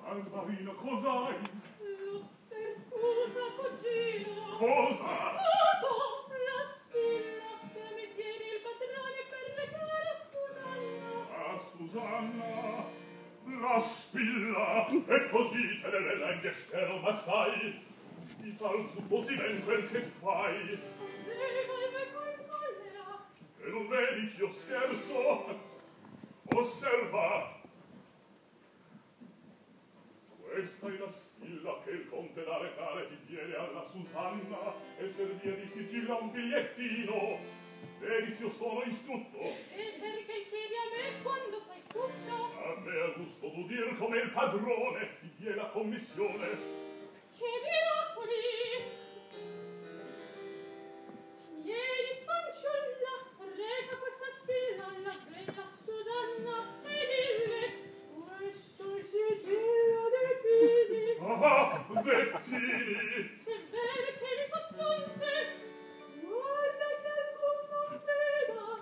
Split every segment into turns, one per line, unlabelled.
Albarino, cos'hai?
L'ho perduta, cugino.
Cosa?
Cosa? La spilla che mi tiene il padrone per legare a Susanna.
A Susanna, la spilla, e così te ne legge sterma stai. Ti tal tu così ben quel che fai.
Aveva il becco in collera.
E non vedi ch'io scherzo? Osserva. Questa è la spilla che il conte da recare ti tiene alla Susanna e servia di sigillo a un bigliettino. Vedi se io sono instrutto.
E perché chiedi a me quando sai tutto?
A me a gusto d'udir come il padrone ti die la commissione.
Che miracoli! Tieni, fanciulla, reca questa spilla alla bella Susanna e dille: questo è il sigillo dei pini.
Ah, Bettini!
Che vede che li sottonse. Guarda che alcun non veda.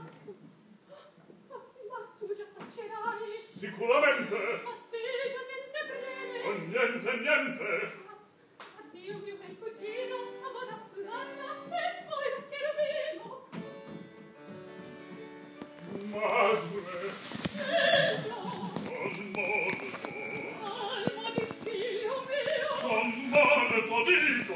Ma tu già tacerai.
Sicuramente!
A te già niente
Oh,
breve.
niente!
Addio mio bel cugino, amor a Susanna e poi lo cherubino.
Madre!
Bello,
Molto!
alma di figlio mio.
Son molto, dico!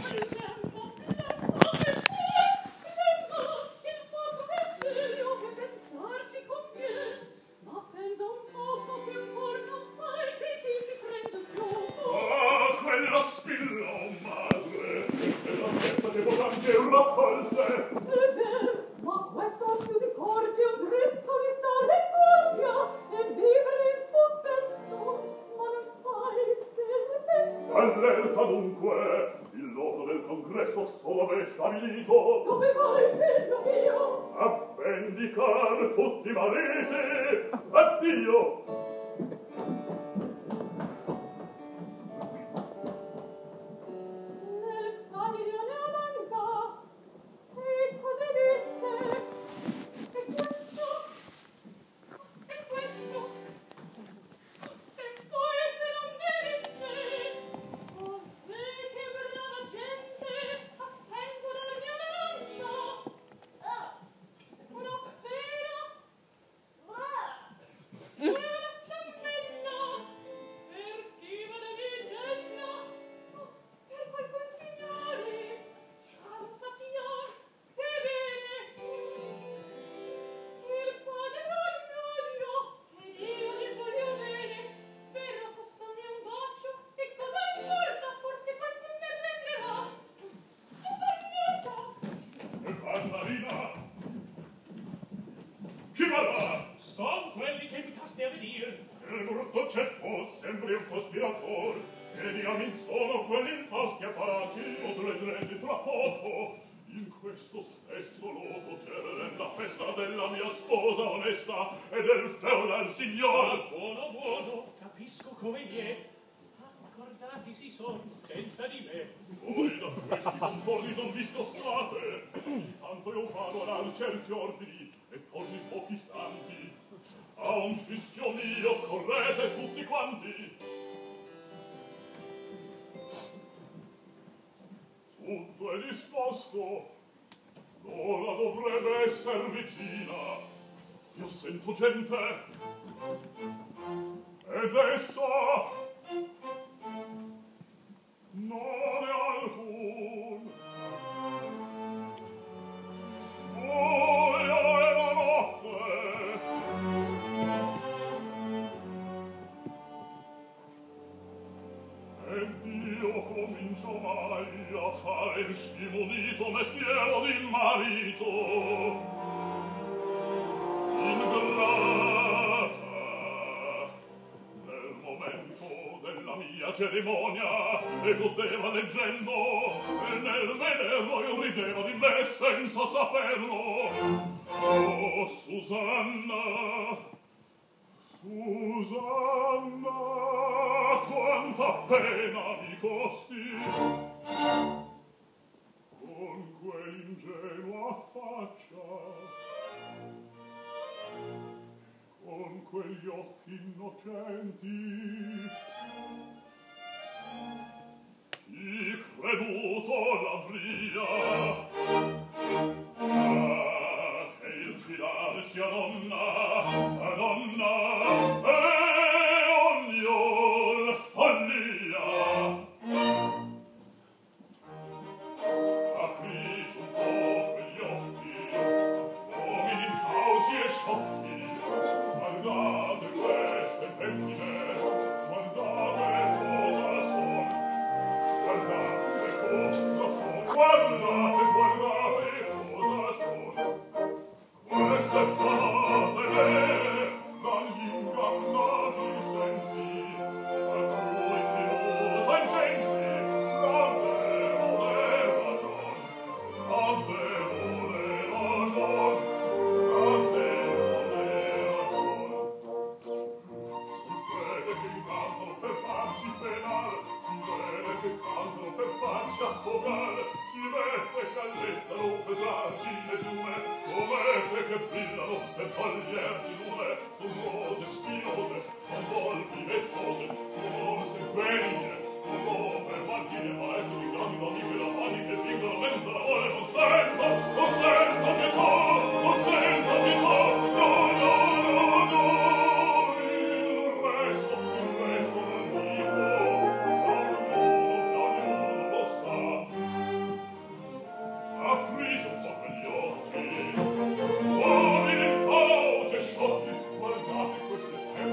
Il fuoco è serio che pensarci convien. Ma pensa un poco che ancor non sai che chi si prende il gioco.
Ah, quella spilla, oh madre! E la testa che volante raccolse!
Ma questo ha più di corsi o dritto di stare in guardia e vivere in sospetto. Ma non sai se...
Allerta dunque! Il loco del congresso solo è stabilito!
Dove vai, figlio mio?
A vendicar tutti i mariti! Addio!
Nel padiglione Amanda. E così disse. E questo? E questo? E poi se non venisse. Oh, vedi che brava gente a stendere la mia lancia. Ah, una pera. Ah, una ciambella. Per chi me ne disegna? Oh, per quel consigliare. Già lo sappiamo. Che bene. Il padrone che io gli voglio bene. Però costami un bacio. E cosa importa? Forse qualcun ne renderà. Sono bagnata.
E Annalina! Chi va là?
Son quelli che invitaste a venire.
Il brutto ceffo sembri un cospiratore e diamin sono quelli infausti apparati lo vedrete tra poco. In questo stesso loco c'era la festa della mia sposa onesta e del feudal signor.
Buono, buono, capisco come gli è. Accordati si son senza di me.
Voi da questi concordi non vi scostate. Tanto io vado a dar certi ordini e torno in pochi istanti. A un fischio mio correte tutti quanti. Tutto è disposto. L'ora dovrebbe esser vicina. Io sento gente. Ed essa non è alcun. Buia è la notte. Ed io comincio mai a fare il stimolito mestiero di marito. Ingrata nel momento della mia cerimonia e godeva leggendo e nel vederlo io rideva di me senza saperlo. Oh, Susanna, Susanna, quanta pena mi costi con quell'ingenua faccia, con quegli occhi innocenti veduto l'avrìa. Che il fidare sia donna, e ognor follia. Aprite un po' quegli occhi, uomini incauti e sciocchi, guardate queste femmine, guardate cosa son, guardate cosa son, guardate cosa son. Queste parole dagli ingannati sensi, a cui tenuta incensi, l'avevole ragion, l'avevole ragion, l'avevole ragion. Son strede che incantano per farci penar, son strede che cantano per farci affogar, civette che allettano per darci le piume, comete che brillano per toglierci lume, son rose spinose, son volpi vezzose, son orse guerine, son robe marchine, maestro di grandi donne che la fanno che fingono mentre l'amore non sento pietà, non sento pietà, no, no, no, no, il resto non dico, già ognuno lo sa. Aprite un po' quegli occhi, uomini incauti e sciocchi, guardate queste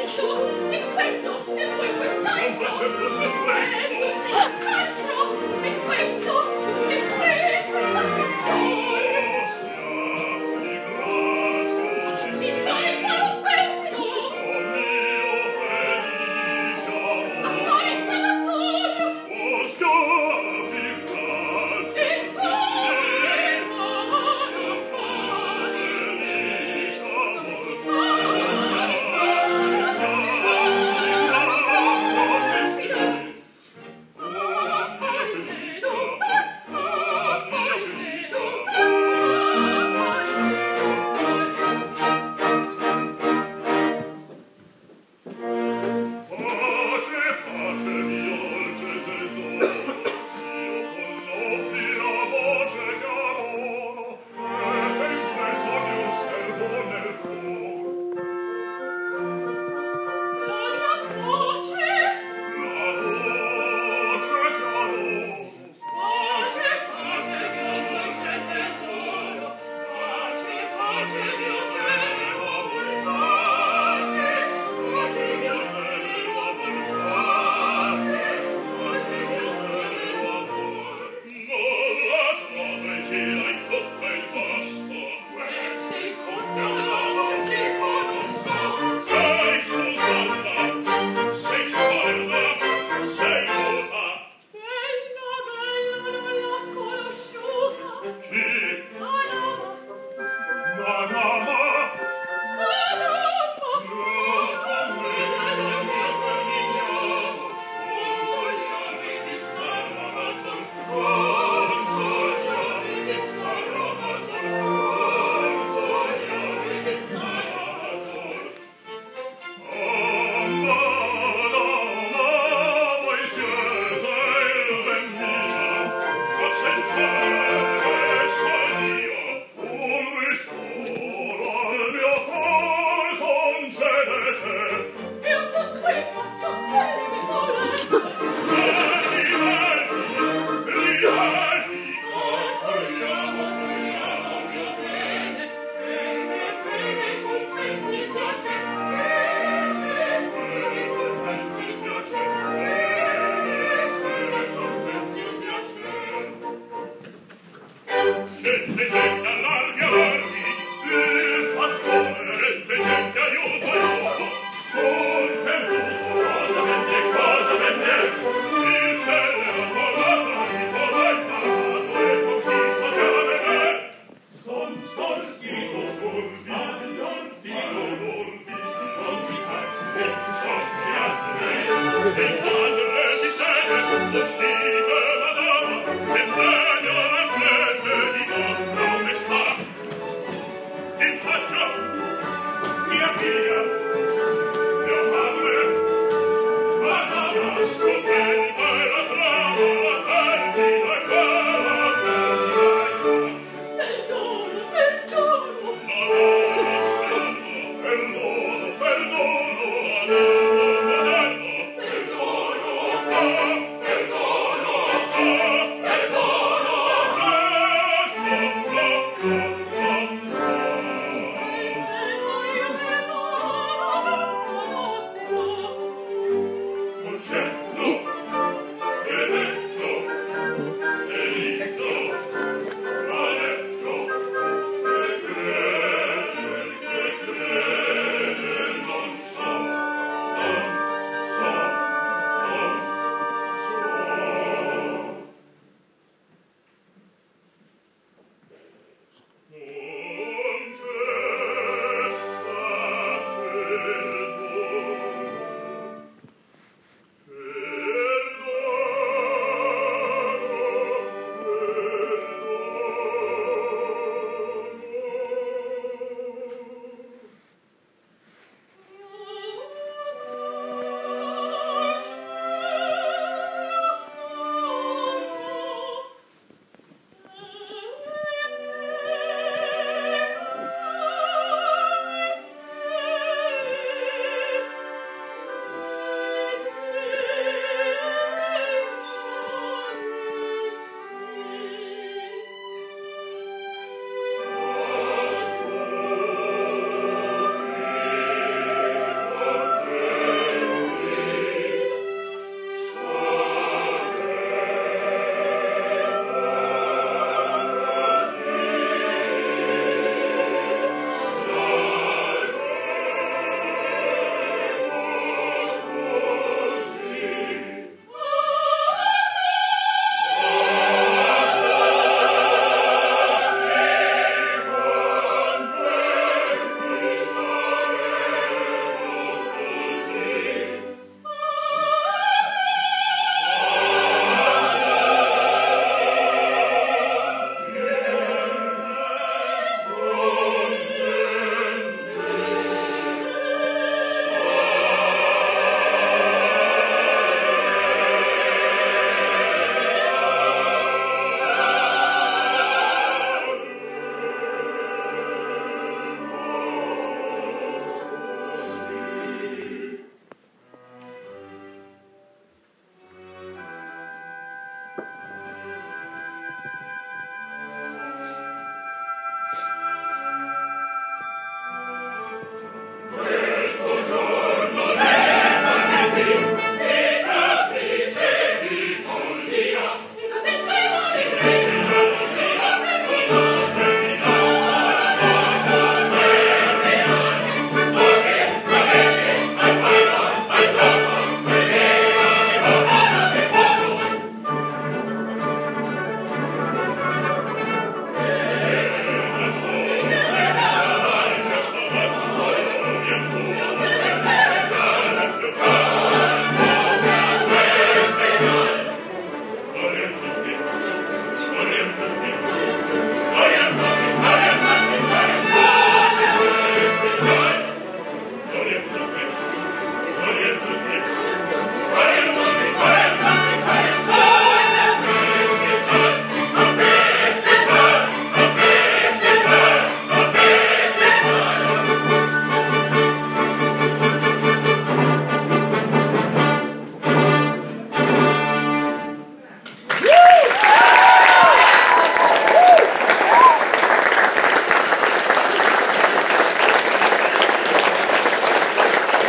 Thank you.